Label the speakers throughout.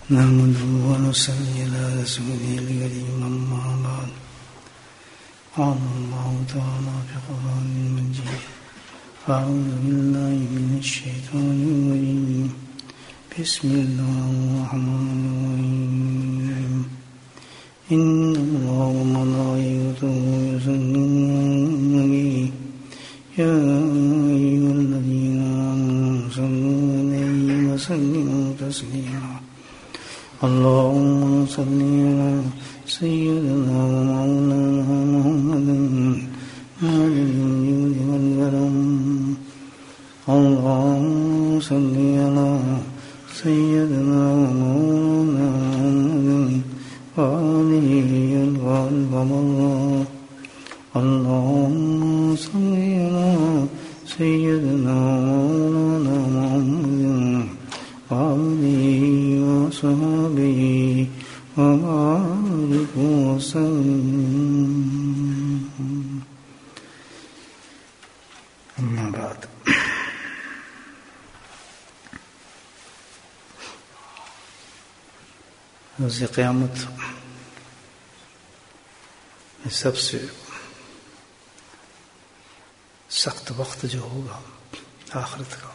Speaker 1: نحمده ونصلي على رسوله الكريم أما بعد قال الله تعالى في القرآن المجيد أعوذ بالله من الشيطان الرجيم بسم الله الرحمن الرحيم إن الله وملائكته يصلون على النبي يا أيها الذين آمنوا صلوا عليه وسلموا تسليما اللهم صل على سيدنا ومولانا محمد الجود والكرم اللهم صل على سيدنا ومولانا محمد وآله الغالب اللهم صل على سيدنا ومولانا محمد وآله وصحبه وبارك وسلم. أما بعد روز قیامت میں سب سے سخت وقت جو ہوگا آخرت کا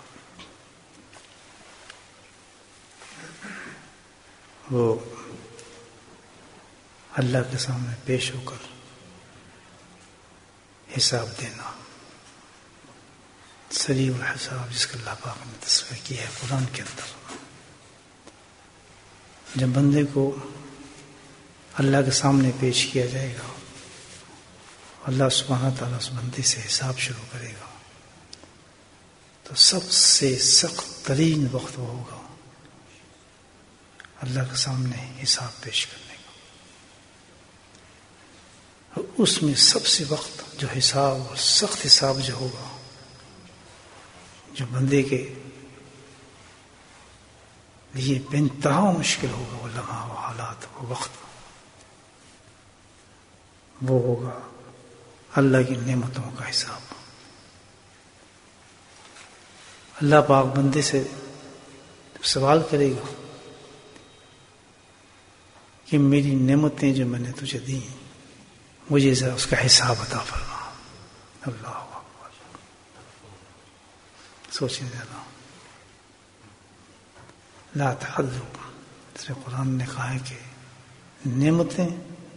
Speaker 1: وہ اللہ کے سامنے پیش ہو کر حساب دینا، سریع الحساب، جس کا اللہ پاک نے تذکرہ کیا ہے قرآن کے اندر. جب بندے کو اللہ کے سامنے پیش کیا جائے گا، اللہ سبحانہ تعالیٰ اس بندے سے حساب شروع کرے گا، تو سب سے سخت ترین وقت وہ ہوگا اللہ کے سامنے حساب پیش کرنے کا. اور اس میں سب سے وقت جو حساب اور سخت حساب جو ہوگا، جو بندے کے لیے بے انتہا مشکل ہوگا، وہ لمحہ، وہ حالات، وہ وقت، وہ ہوگا اللہ کی نعمتوں کا حساب. اللہ پاک بندے سے سوال کرے گا کہ میری نعمتیں جو میں نے تجھے دی، مجھے ذرا اس کا حساب عطا فرما. اللہ اکبر، سوچیں ذرا. لا تحذب، اس میں قرآن نے کہا ہے کہ نعمتیں،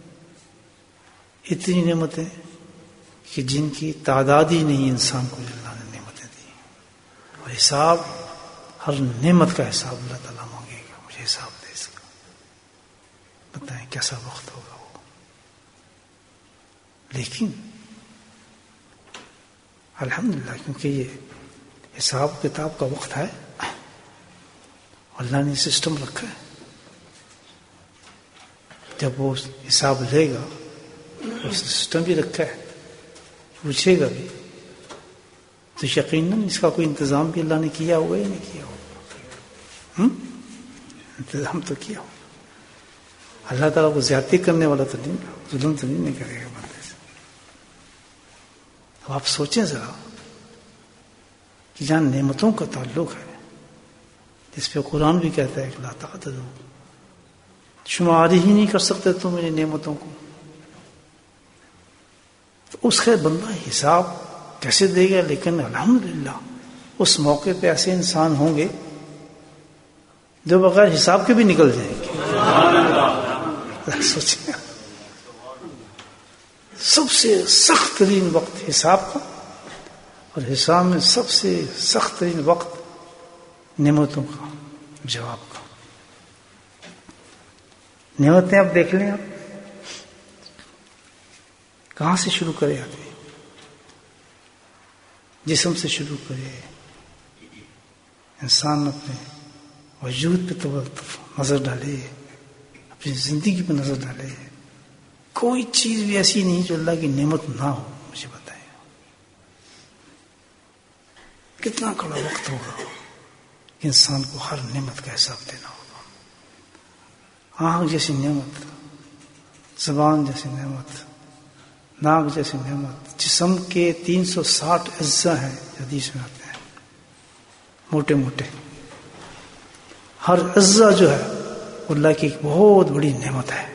Speaker 1: اتنی نعمتیں کہ جن کی تعداد ہی نہیں انسان کو اللہ نے نعمتیں دی، اور حساب، ہر نعمت کا حساب اللہ تعالیٰ مانگے گا، مجھے حساب دے اس کا. بتائیں کیسا وقت ہوگا وہ. لیکن الحمدللہ، کیونکہ یہ حساب کتاب کا وقت ہے، اللہ نے سسٹم رکھا ہے. جب وہ حساب لے گا، وہ سسٹم بھی رکھا ہے، پوچھے گا بھی، تو یقیناً اس کا کوئی انتظام بھی اللہ نے کیا ہوا یا نہیں کیا ہوا. انتظام تو کیا ہوا. اللہ تعالیٰ کو زیادتی کرنے والا تو نہیں، ظلم تو نہیں کرے گا بندے سے. اب آپ سوچیں ذرا کہ جہاں نعمتوں کا تعلق ہے، جس پہ قرآن بھی کہتا ہے کہ لا تعتذروا، شمار ہی نہیں کر سکتے تم میری نعمتوں کو، تو اس کا بندہ حساب کیسے دے گا. لیکن الحمدللہ اس موقع پہ ایسے انسان ہوں گے جو بغیر حساب کے بھی نکل جائیں گے. سوچیں، سب سے سخت ترین وقت حساب کا، اور حساب میں سب سے سخت ترین وقت نعمتوں کا جواب کا. نعمتیں اب دیکھ لیں، آپ کہاں سے شروع کرے آدمی؟ جسم سے شروع کرے. انسان اپنے وجود پہ تو نظر ڈالے، اپنی زندگی پہ نظر ڈالے. کوئی چیز بھی ایسی نہیں جو اللہ کی نعمت نہ ہو. مجھے بتائیں کتنا کڑا وقت ہوگا کہ انسان کو ہر نعمت کا حساب دینا ہوگا. آنکھ جیسی نعمت، زبان جیسی نعمت، ناک جیسی نعمت، جسم کے 360 اجزاء ہیں حدیث میں آتے ہیں، موٹے موٹے. ہر اجزاء جو ہے اللہ کی ایک بہت بڑی نعمت ہے.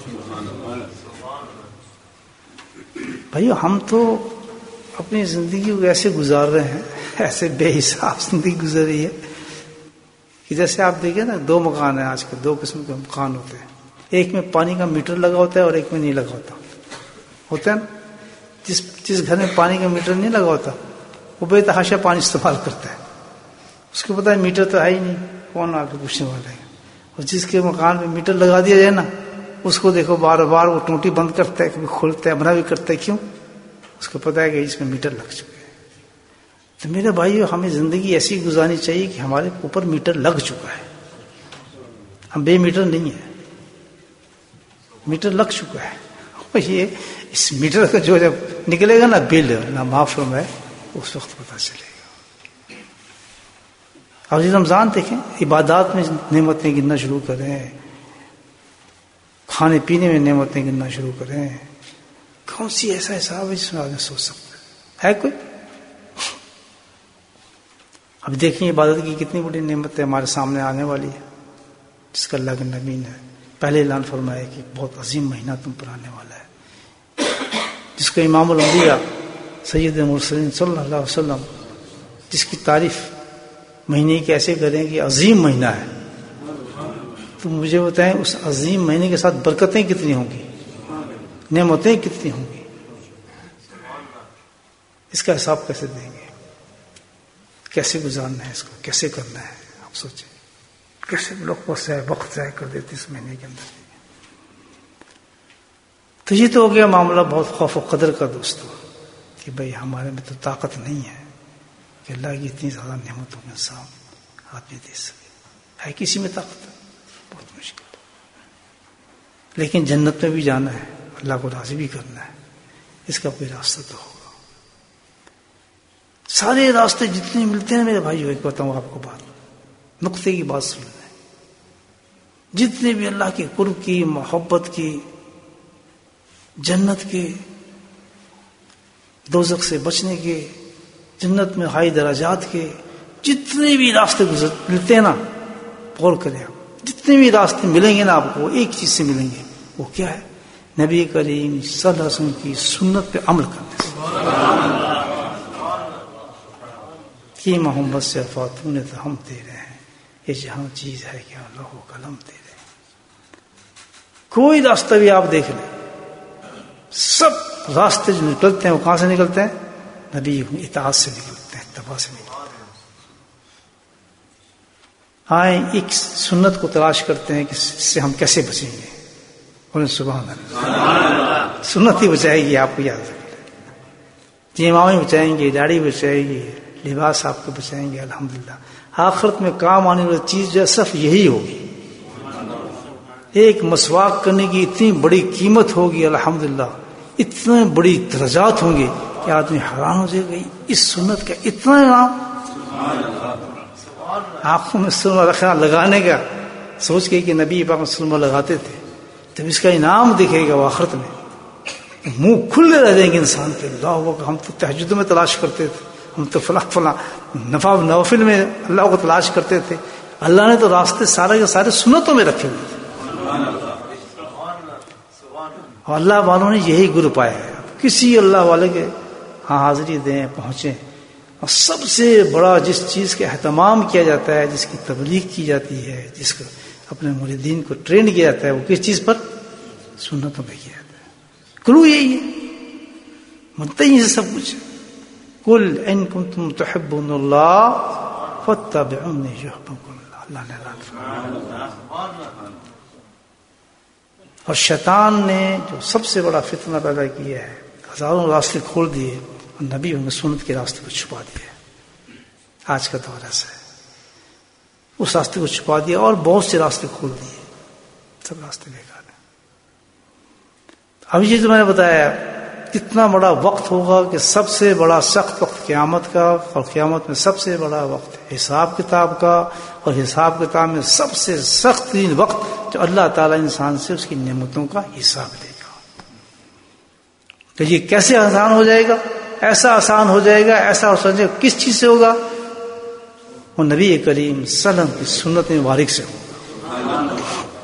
Speaker 1: بھائیو ہم تو اپنی زندگی کو ایسے گزار رہے ہیں، ایسے بے حساب زندگی گزر رہی ہے کہ جیسے آپ دیکھیں نا 2 مکان ہیں آج کل، 2 قسم کے مکان ہوتے ہیں. ایک میں پانی کا میٹر لگا ہوتا ہے اور ایک میں نہیں لگا ہوتا ہے نا. جس گھر میں پانی کا میٹر نہیں لگا ہوتا وہ بے تحاشا پانی استعمال کرتا ہے، اس کو پتا ہے میٹر تو ہے ہی نہیں، کون آ کے پوچھنے والا ہے. اور جس کے مکان میں میٹر لگا دیا جائے نا، اس کو دیکھو بار بار وہ ٹوٹی بند کرتا ہے، کبھی کھولتا ہے، منع بھی کرتا ہے. کیوں؟ اس کو پتا ہے کہ اس میں میٹر لگ چکے ہیں. تو میرے بھائیو ہمیں زندگی ایسی گزارنی چاہیے کہ ہمارے اوپر میٹر لگ چکا ہے، ہم بے میٹر نہیں ہیں، میٹر لگ چکا ہے. یہ اس میٹر کا جو جب نکلے گا نا بل نہ معاف ہے، اس وقت پتہ چلے گا. اور یہ رمضان دیکھیں، عبادات میں نعمتیں گننا شروع کریں، کھانے پینے میں نعمتیں گننا شروع کریں. کون سی ایسا حساب ہے جس میں آدمی سوچ سکتا ہے کوئی؟ اب دیکھیں عبادت کی کتنی بڑی نعمت ہمارے سامنے آنے والی ہے، جس کا اللہ کے نبی نے پہلے اعلان فرمایا کہ بہت عظیم مہینہ تم پر آنے والا ہے، جس کو امام الانبیاء سید المرسلین صلی اللہ علیہ وسلم جس کی تعریف مہینے کی ایسے کریں کہ عظیم مہینہ ہے. تو مجھے بتائیں اس عظیم مہینے کے ساتھ برکتیں کتنی ہوں گی، نعمتیں کتنی ہوں گی، اس کا حساب کیسے دیں گے؟ کیسے گزارنا ہے اس کو، کیسے کرنا ہے؟ آپ سوچیں کیسے لوگ وقت ضائع کر دیتے اس مہینے کے اندر. تو یہ تو ہو گیا معاملہ بہت خوف و قدر کا دوستو، کہ بھئی ہمارے میں تو طاقت نہیں ہے کہ اللہ کی اتنی زیادہ نعمتوں کے ساتھ آدمی دے سکے. ہے کسی میں طاقت؟ بہت مشکل. لیکن جنت میں بھی جانا ہے، اللہ کو راضی بھی کرنا ہے، اس کا کوئی راستہ تو ہوگا. سارے راستے جتنے ملتے ہیں میرے بھائیو، ایک بتاؤں آپ کو بات، نقطے کی بات سن لیں. جتنے بھی اللہ کے قرب کی، محبت کی، جنت کے، دوزخ سے بچنے کے، جنت میں ہائی درجات کے جتنے بھی راستے ملتے ہیں نا، غور کریں آپ، جتنے بھی راستے ملیں گے نا آپ کو، ایک چیز سے ملیں گے. وہ کیا ہے؟ نبی کریم صلی اللہ علیہ وسلم کی سنت پہ عمل کرنے سے. کی محمد سے فاتون تو ہم تیرے ہیں، یہ جہاں چیز ہے کہ اللہ قلم تیرے. کوئی راستہ بھی آپ دیکھ لیں، سب راستے جو نکلتے ہیں وہ کہاں سے نکلتے ہیں؟ نبی اطاعت سے نکلتے ہیں، اتباع سے نکلتے ہیں. آئیں ایک سنت کو تلاش کرتے ہیں کہ اس سے ہم کیسے بچیں گے. بولیں سبحان اللہ. سنت ہی بچائے گی آپ کو، یاد رکھیں. امامیں بچائیں گے، داڑھی بچائے گی، لباس آپ کو بچائیں گے. الحمدللہ آخرت میں کام آنے والی چیز جو صرف یہی ہوگی. ایک مسواک کرنے کی اتنی بڑی قیمت ہوگی، الحمدللہ اتنے بڑی درجات ہوں گے کہ آدمی حیران ہو جائے گا. اس سنت کا اتنا نام، آنکھوں میں سرما رکھنا، لگانے کا، سوچ کے کہ نبی پاک سرما لگاتے تھے، جب اس کا انعام دکھے گا وہ آخرت میں، منہ کھلے رہ جائیں گے انسان کے. اللہ کو ہم تو تہجد میں تلاش کرتے تھے، ہم تو فلاں نوافل میں اللہ کو تلاش کرتے تھے. اللہ نے تو راستے سارے کے سارے سنتوں میں رکھے ہوئے تھے، اور اللہ والوں نے یہی گر پایا ہے. کسی اللہ والے کے ہاں حاضری دیں، پہنچیں. اور سب سے بڑا جس چیز کا اہتمام کیا جاتا ہے، جس کی تبلیغ کی جاتی ہے، جس کو اپنے مریدین کو ٹرین کیا جاتا ہے، وہ کس چیز پر؟ سنتوں پہ کیا جاتا ہے. کلو یہی ہے، منتہی سے سب کچھ. قل ان کنتم تحبون اللہ فاتبعونی یحببکم اللہ. اللہ نے اعلان فرمایا. اور شیطان نے جو سب سے بڑا فتنہ پیدا کیا ہے، ہزاروں راستے کھول دیے اور نبی ان سنت کے راستے کو چھپا دیا. آج کا دور ایسا ہے، اس راستے کو چھپا دیا اور بہت سے راستے کھول دیے، سب راستے بیکار ہیں. اب یہ جو میں نے بتایا کتنا بڑا وقت ہوگا کہ سب سے بڑا سخت وقت قیامت کا، اور قیامت میں سب سے بڑا وقت حساب کتاب کا، اور حساب کتاب میں سب سے سخت ترین وقت جو اللہ تعالیٰ انسان سے اس کی نعمتوں کا حساب لے گا. تو یہ کیسے آسان ہو جائے گا؟ ایسا آسان ہو جائے گا، ایسا ہو سکے کس چیز سے ہوگا؟ وہ نبی کریم صلی اللہ علیہ وسلم کی سنت مبارک سے ہوگا.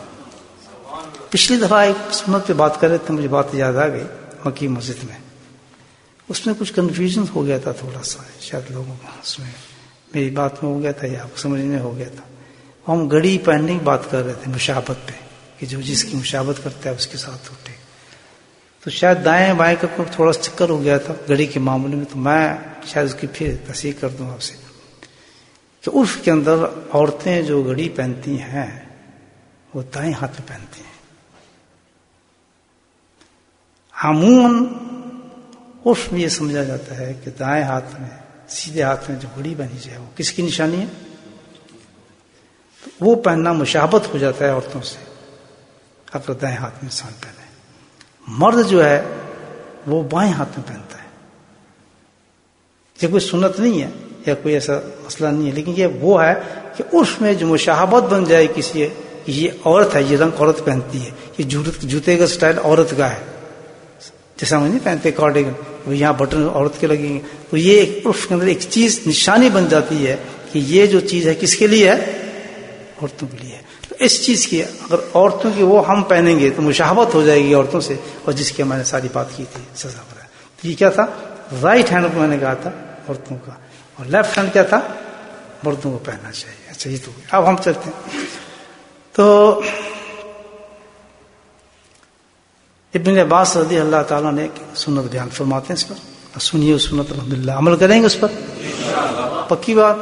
Speaker 1: پچھلی دفعہ ایک سنت پہ بات کر رہے تھے، مجھے بات یاد آ گئی مکی مسجد میں، اس میں کچھ کنفیوژن ہو گیا تھا تھوڑا سا، شاید لوگوں کا اس میں میری بات میں ہو گیا تھا یا آپ کو سمجھنے میں ہو گیا تھا. ہم گھڑی پہننے کی بات کر رہے تھے مشابہت پہ، کہ جو جس کی مشابہت کرتا ہے اس کے ساتھ اٹھے. تو شاید دائیں بائیں کا تھوڑا سا چکر ہو گیا تھا گھڑی کے معاملے میں. تو میں شاید اس کی پھر تصحیح کر دوں آپ سے کہ عرف کے اندر عورتیں جو گھڑی پہنتی ہیں وہ دائیں ہاتھ میں پہنتی ہیں. عموماً عرف میں یہ سمجھا جاتا ہے کہ دائیں ہاتھ میں، سیدھے ہاتھ میں جو گھڑی بنی جائے وہ کس کی نشانی ہے؟ تو وہ پہننا مشابہت ہو جاتا ہے عورتوں سے اگر دائیں ہاتھ میں انسان پہنے. مرد جو ہے وہ بائیں ہاتھ میں پہنتا ہے. یہ کوئی سنت نہیں ہے یا کوئی ایسا مسئلہ نہیں ہے، لیکن یہ وہ ہے کہ عرف میں جو مشابہت بن جائے کسی، یہ عورت ہے، یہ رنگ عورت پہنتی ہے، یہ جوتے کا سٹائل عورت کا ہے، جیسا ہم نہیں پہنتے کارڈیگن، وہ یہاں بٹن عورت کے لگیں گے. تو یہ ایک عرف کے اندر ایک چیز نشانی بن جاتی ہے کہ یہ جو چیز ہے کس کے لیے ہے؟ عورتوں کے لیے ہے. تو اس چیز کی اگر عورتوں کی وہ ہم پہنیں گے تو مشابہت ہو جائے گی عورتوں سے، اور جس کی میں نے ساری بات کی تھی سزا پر ہے. تو یہ کیا تھا؟ رائٹ ہینڈ کو میں نے کہا تھا عورتوں کا، اور لیفٹ ہینڈ کیا تھا؟ مردوں کو پہننا چاہیے. اچھا یہ تو اب ہم چلتے ہیں. تو ابن عباس رضی اللہ تعالیٰ نے سنت بیان فرماتے ہیں اس پر، سنیے اس سنت الحمدللہ عمل کریں گے اس پر، پکی بات.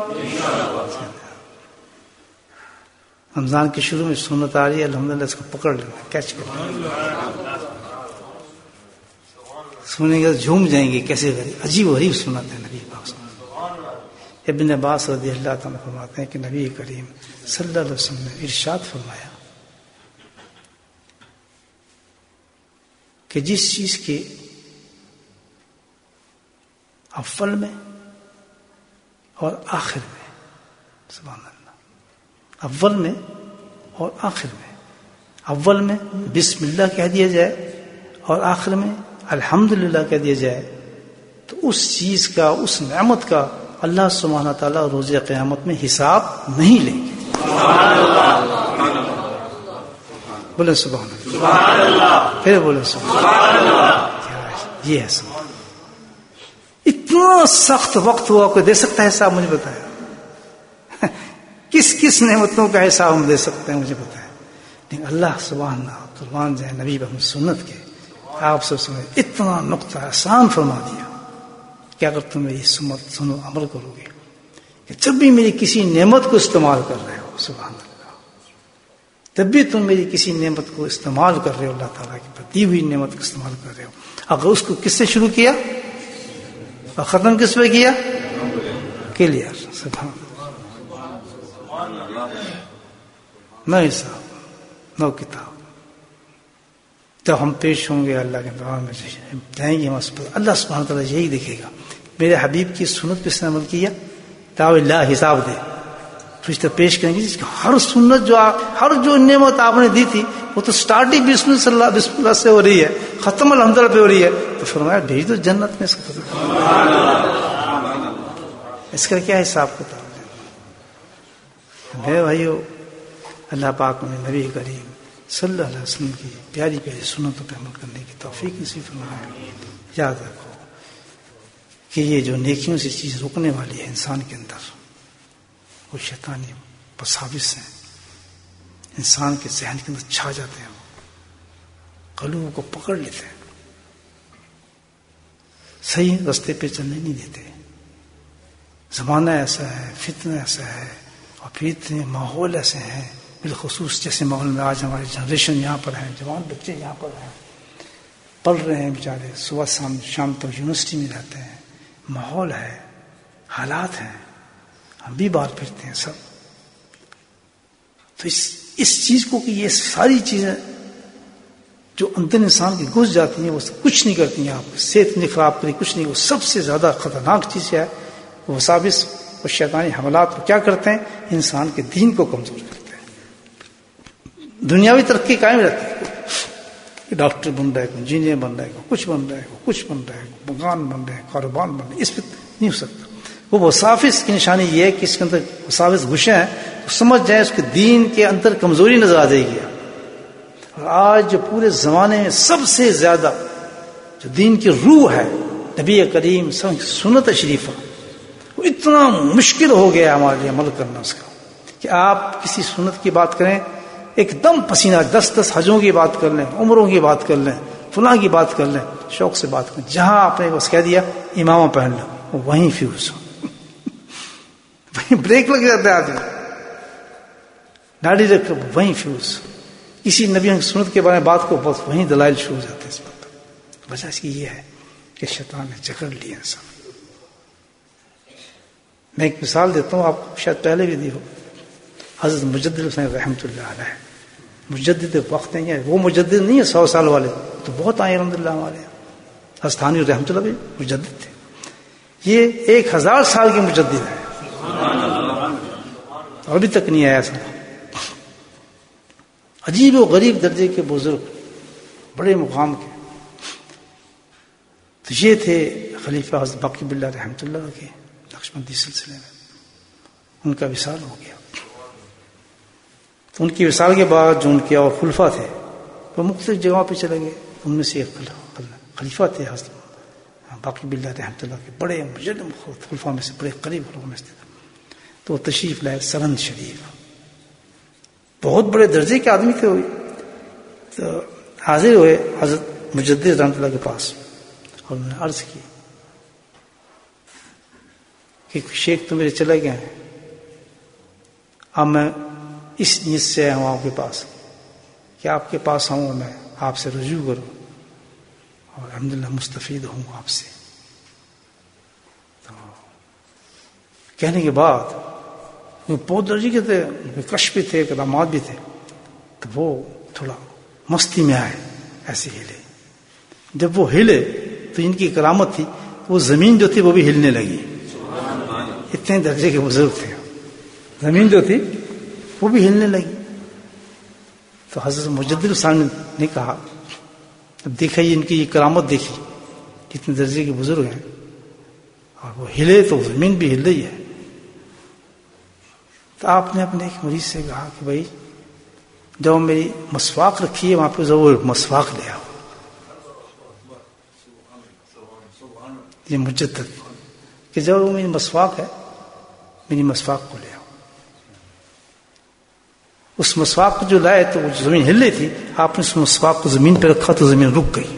Speaker 1: رمضان کے شروع میں سنت آ رہی ہے، الحمدللہ اس کو پکڑ لینا، کیچ کر لینا، سنیں گے جھوم جائیں گے. کیسے عجیب و غریب سنت ہے نبی پاک. ابن عباس رضی اللہ تعالیٰ فرماتے ہیں کہ نبی کریم صلی اللہ علیہ وسلم نے ارشاد فرمایا کہ جس چیز کے اول میں اور آخر میں، سبحان اللہ، اول میں اور آخر میں، اول میں بسم اللہ کہہ دیا جائے اور آخر میں الحمدللہ کہہ دیا جائے، تو اس چیز کا، اس نعمت کا اللہ سبحانہ تعالیٰ روز قیامت میں حساب نہیں لیں گے. بولے سبحان اللہ، پھر بولے سبحان اللہ. یہ ہے سبحان. اتنا سخت وقت ہوا کوئی دے سکتا ہے حساب؟ مجھے بتایا کس کس نعمتوں کا حساب ہم دے سکتے ہیں؟ مجھے بتایا. لیکن اللہ سبحانہ قربان جائے نبی بہت سنت کے، آپ سب سمجھ اتنا نقطہ آسان فرما دیا کہ اگر تم میری سنت سنو، عمل کرو گے، کہ جب بھی میری کسی نعمت کو استعمال کر رہے ہو، سبحان اللہ، جب بھی تم میری کسی نعمت کو استعمال کر رہے ہو، اللہ تعالیٰ کی دی ہوئی نعمت کو استعمال کر رہے ہو، اگر اس کو کس سے شروع کیا اور ختم کس پہ کیا؟ کلیئر. سبحان اللہ. نہ حساب نہ کتاب. جب ہم پیش ہوں گے اللہ کے دربار میں جائیں گے، اللہ سبحانہ تعالیٰ یہی دیکھے گا میرے حبیب کی سنت پہ اس نے عمل کیا، تو اللہ حساب دے. فرشتہ پیش کریں گے جس کی ہر سنت، ہر جو نعمت آپ نے دی تھی وہ تو سٹارٹنگ بسم اللہ سے ہو رہی ہے، ختم الحمدللہ پہ ہو رہی ہے. تو فرمایا بھیج دو جنت میں اس کو، اس کا کیا حساب کتاب ہے؟ میرے بھائیو، اللہ پاک نے نبی کریم صلی اللہ علیہ وسلم کی پیاری پیاری سنتوں پہ عمل کرنے کی توفیق نصیب فرمائے. یاد رکھو کہ یہ جو نیکیوں سے چیز روکنے والی ہے انسان کے اندر، وہ شیطانی وساوس ہیں، انسان کے ذہن کے اندر چھا جاتے ہیں، قلوب کو پکڑ لیتے ہیں، صحیح رستے پہ چلنے نہیں دیتے. زمانہ ایسا ہے، فتنہ ایسا ہے، اور پھر اتنے ماحول ایسے ہیں، بالخصوص جیسے ماحول میں آج ہماری جنریشن یہاں پر ہیں، جوان بچے یہاں پر ہیں، پڑھ رہے ہیں بیچارے، صبح شام تک یونیورسٹی میں رہتے ہیں، ماحول ہے، حالات ہیں، ہم بھی باہر پھرتے ہیں سب. تو اس چیز کو کہ یہ ساری چیزیں جو اندر انسان کی گھس جاتی ہیں وہ کچھ نہیں کرتی ہیں، آپ کی صحت نہیں خراب کری، کچھ نہیں. وہ سب سے زیادہ خطرناک چیز ہے وہ وساوس اور شیطانی حملات کو کیا کرتے ہیں؟ انسان کے دین کو کمزور کرتے ہیں. دنیاوی ترقی قائم رہتی ہے، ڈاکٹر بن رہا ہے، کوئی انجینئر بن رہا ہے، کوئی کچھ بن رہا ہے، کوئی کچھ بن رہا ہے، مکان بن رہے ہیں، کاروبار بن رہے ہیں، اس پہ نہیں ہو سکتا. وہ وساوس کی نشانی یہ ہے کہ اس کے اندر وساوس گھسے ہیں، تو سمجھ جائیں اس کے دین کے اندر کمزوری نظر آ جائے گی. اور آج جو پورے زمانے میں سب سے زیادہ جو دین کی روح ہے نبی کریم سنت شریفہ، وہ اتنا مشکل ہو گیا ہمارے لیے عمل کرنا اس کا کہ آپ کسی سنت کی بات کریں ایک دم پسینہ 10 حجوں کی بات کر لیں، عمروں کی بات کر لیں، فلاں کی بات کر لیں، شوق سے بات کریں. جہاں آپ نے بس کہہ دیا امامہ پہن لو وہیں فیوز ہو وہیں بریک لگ جاتا ہے آدمی. داڑھی رکھ وہیں فیوز. کسی نبی کی سنت کے بارے میں بات کو بس وہیں دلائل شروع ہو جاتے ہیں. اس بات وجہ اس کی یہ ہے کہ شیطان نے جکڑ لیا انسان. میں ایک مثال دیتا ہوں، آپ کو شاید پہلے بھی دی ہو. حضرت مجدد حسین رحمۃ اللہ علیہ مجدد وقت نہیں ہے، وہ مجدد نہیں ہے 100 سال والے تو بہت آئے الحمدللہ ہمارے یہاں. استھانی رحمۃ اللہ بھی مجدد تھے، یہ 1000 سال کے مجدد ہیں اور ابھی تک نہیں آیا ایسا. عجیب و غریب درجے کے بزرگ، بڑے مقام کے. تو یہ تھے خلیفہ حضرت باقی باللہ رحمۃ اللہ کے نقشبندی سلسلے میں. ان کا وصال ہو گیا. تو ان کی وصال کے بعد جو ان کے اور خلفاء تھے وہ مختلف جگہوں پہ چلے گئے. ان میں سے ایک خلیفہ تھے حضرت باقی باللہ رحمۃ اللہ کے، بڑے مجرم خلفاء میں سے بڑے قریب خلفاء میں سے. تو وہ تشریف لائے سرند شریف، بہت بڑے درجے کے آدمی تھے. تو حاضر ہوئے حضرت مجدد رحمۃ اللہ کے پاس اور انہوں نے عرض کی کہ شیخ تو میرے چلے گئے ہیں، اب میں اس نیت سے آیا ہوں آپ کے پاس کہ آپ کے پاس آؤں، میں آپ سے رجوع کروں اور الحمدللہ مستفید ہوں آپ سے. تو کہنے کے بعد وہ بہت درجے کے تھے، کش بھی تھے، کرامات بھی تھے. تو وہ تھوڑا مستی میں آئے، ایسے ہلے. جب وہ ہلے تو ان کی کرامت تھی، وہ زمین جو تھی وہ بھی ہلنے لگی. اتنے درجے کے بزرگ تھے، زمین جو تھی وہ بھی ہلنے لگی. تو حضرت مجدد حسین نے کہا، اب دیکھا یہ ان کی یہ کرامت دیکھی، کتنے درجے کے بزرگ ہیں اور وہ ہلے تو زمین بھی ہل رہی ہے. تو آپ نے اپنے ایک مریض سے کہا کہ بھائی جب میری مسواک رکھی ہے وہاں پہ ضرور مسواک لے آؤ. یہ مجدد کہ جب وہ میری مسواک ہے میری مسواک کو لے آؤ. اس مسواک کو جو لائے تو وہ زمین ہل رہی تھی، آپ نے اس مسواک کو زمین پہ رکھا تو زمین رک گئی.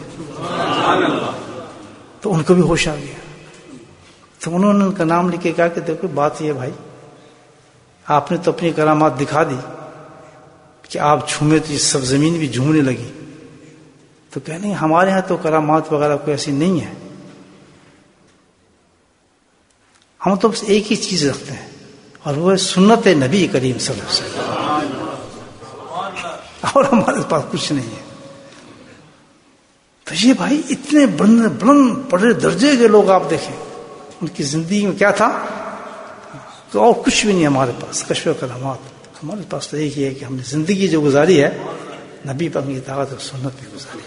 Speaker 1: تو ان کو بھی ہوش آ گیا. تو انہوں نے ان کا نام لکھ کے کہا کہ دیکھو بات یہ بھائی، آپ نے تو اپنی کرامات دکھا دی کہ آپ جھومے تو یہ سب زمین بھی جھومنے لگی. تو کہنے ہمارے ہاں تو کرامات وغیرہ کوئی ایسی نہیں ہے، ہم تو بس ایک ہی چیز رکھتے ہیں اور وہ ہے سنت نبی کریم صلی اللہ علیہ وسلم، اور ہمارے پاس کچھ نہیں ہے. تو یہ بھائی اتنے بلند بڑے درجے کے لوگ آپ دیکھیں، ان کی زندگی میں کیا تھا تو اور کچھ بھی نہیں ہمارے پاس کشف و کرامات. ہمارے پاس تو ایک ہی ہے کہ ہم نے زندگی جو گزاری ہے نبی پاک کی اطاعت اور سنت میں گزاری.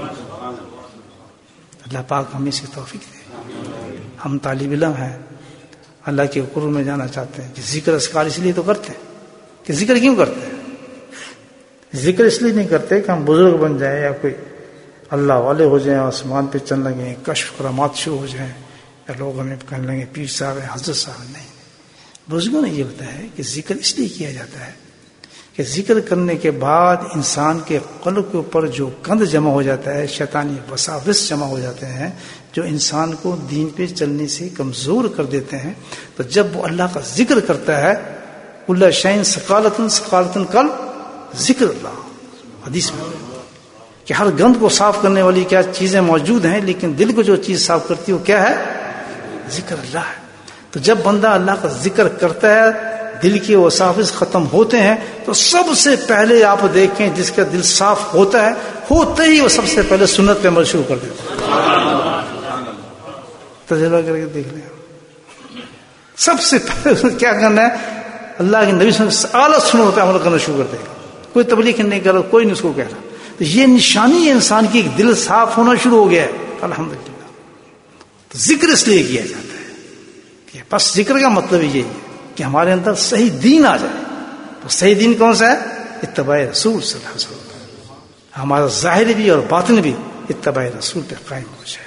Speaker 1: اللہ پاک ہمیں اس کی توفیق دے. ہم طالب علم ہیں، اللہ کے قرب میں جانا چاہتے ہیں کہ ذکر اذکار اس لیے تو کرتے ہیں کہ ذکر کیوں کرتے ہیں؟ ذکر اس لیے نہیں کرتے کہ ہم بزرگ بن جائیں یا کوئی اللہ والے ہو جائیں، آسمان پہ چلنے لگیں، کشف کرامات شروع ہو جائیں، یا لوگ ہمیں کہنے لگیں پیر صاحب ہیں، حضرت صاحب. نہیں، بزرگوں نے یہ بتایا ہے کہ ذکر اس لیے کیا جاتا ہے کہ ذکر کرنے کے بعد انسان کے قلب کے اوپر جو گند جمع ہو جاتا ہے، شیطانی وساوس جمع ہو جاتے ہیں جو انسان کو دین پہ چلنے سے کمزور کر دیتے ہیں. تو جب وہ اللہ کا ذکر کرتا ہے، کل شیء ثقالۃ کل ذکر اللہ، حدیث میں کہ ہر گند کو صاف کرنے والی کیا چیزیں موجود ہیں، لیکن دل کو جو چیز صاف کرتی ہے وہ کیا ہے؟ ذکر اللہ ہے. تو جب بندہ اللہ کا ذکر کرتا ہے دل کے وساوس ختم ہوتے ہیں. تو سب سے پہلے آپ دیکھیں جس کا دل صاف ہوتا ہے، ہوتے ہی وہ سب سے پہلے سنت پہ عمل شروع کر دیتا ہے. تجربہ کر کے دیکھ لیں، سب سے پہلے کیا کرنا ہے؟ اللہ کے نبی صلی اللہ علیہ وسلم اعلیٰ سنت پہ عمل کرنا شروع کر دے گا. کوئی تبلیغ نہیں کر رہا، کوئی نہیں اس کو کہہ رہا. تو یہ نشانی ہے انسان کی دل صاف ہونا شروع ہو گیا ہے الحمدللہ. تو ذکر اس لیے کیا جاتا ہے کہ بس ذکر کا مطلب یہی ہے کہ ہمارے اندر صحیح دین آ جائے. تو صحیح دین کون سا ہے؟ اتباع رسول صلی اللہ علیہ وسلم. ہمارا ظاہر بھی اور باطن بھی اتباع رسول پہ قائم ہو جائے.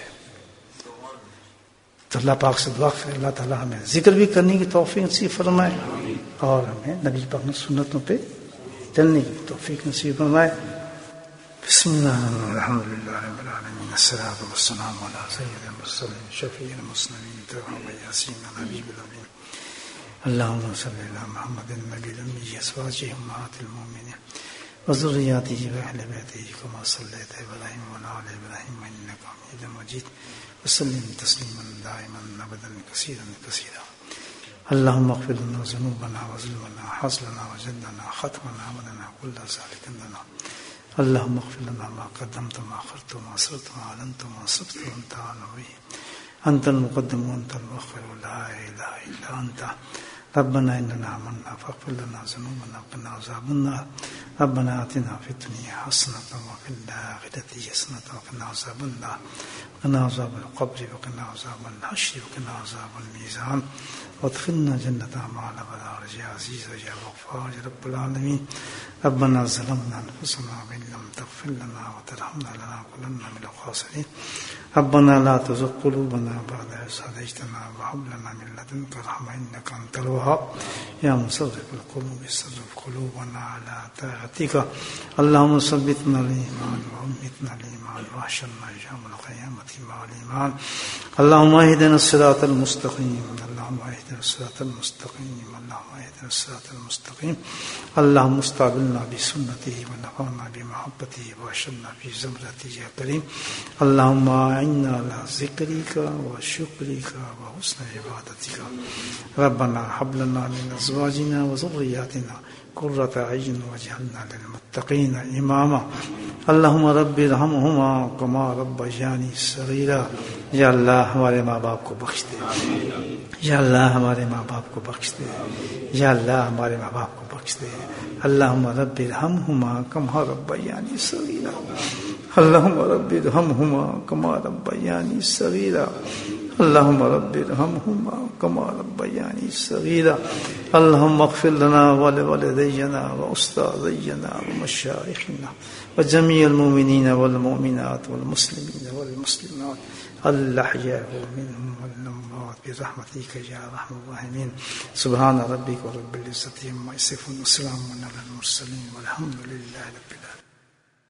Speaker 1: تو اللہ پاک سے دعا کرے اللہ تعالیٰ ہمیں ذکر بھی کرنے کی توفیق نصیب فرمائے اور ہمیں نبی پاک کی سنتوں پہ چلنے کی توفیق نصیب فرمائے. بسم اللہ الحمد للہ رب العالمین الصلاۃ والسلام علی سید المرسلین شفیع المسلمین تواب یاسین حبیب الامین اللہم صلی علی محمد النبی الامی ازواجہ امہات المؤمنین وذریاتہ واہل بیتہ کما صلیت علی ابراہیم وعلی آل ابراہیم انک حمید مجید وسلم تسلیما دائما ابدا کثیرا کثیرا. اللهم اغفر لنا ذنوبنا وظلمنا حصلنا وجدنا ختمنا ودنا كل ذلك لنا. اللهم اغفر لنا ما قدمت وما أخرت وما أسررت وما أعلنت وما أسرفت وأنت أعلم به. أنت المقدم وأنت المؤخر لا إله إلا أنت. ربنا إننا آمنا فاغفر لنا ذنوبنا وقنا عذاب النار. ربنا آتنا في الدنيا حسنة وفي الآخرة حسنة وقنا عذاب النار. وقنا عذاب القبر وقنا عذاب الحشر وقنا عذاب الميزان وادخلنا جنة مع الأبرار يا عزيز يا غفار يا رب العالمين. ربنا ظلمنا أنفسنا وإن لم تغفر لنا وترحمنا لنكونن من الخاسرين. ربنا لا تزغ قلوبنا بعد إذ هديتنا وهب لنا من لدنك رحمة إنك أنت الوهاب. يا مصرف القلوب صرف قلوبنا على طاعتك. اللهم ثبتنا الإيمان وأمتنا الإيمان واحشرنا يوم القيامة مع الإيمان. اللهم اهدنا الصراط المستقيم. اللهم اهدنا الصراط المستقيم. اللهم اهدنا الصراط المستقيم. اللهم استعملنا بسنته ونفعنا بمحبته واشرنا في زمرته يا كريم. اللهم أعنا على ذكرك وشكرك وحسن عبادتك. ربنا هب لنا من أزواجنا وذرياتنا قرة أعين واجعلنا للمتقين إماما. اللهم رب ارحمهما كما ربياني صغيرا. یا اللہ ہمارے ماں باپ کو بخش دے. یا اللہ ہمارے ماں باپ کو بخش دے. یا اللہ ہمارے ماں باپ کو بخش دے. اللہم رب ارحمہما کما ربیانی صغیرا. اللہم رب ارحمہما کما ربیانی صغیرا. اللہم رب ارحمہما کما ربیانی صغیرا. اللہم اغفر لنا ولوالدینا واستاذینا ومشائخنا وجميع المؤمنين والمؤمنات والمسلمين والمسلمات الأحياء منهم والأموات برحمتك يا أرحم الراحمين. سبحان ربك رب العزة عما يصفون وسلام على المرسلين والحمد لله رب العالمين.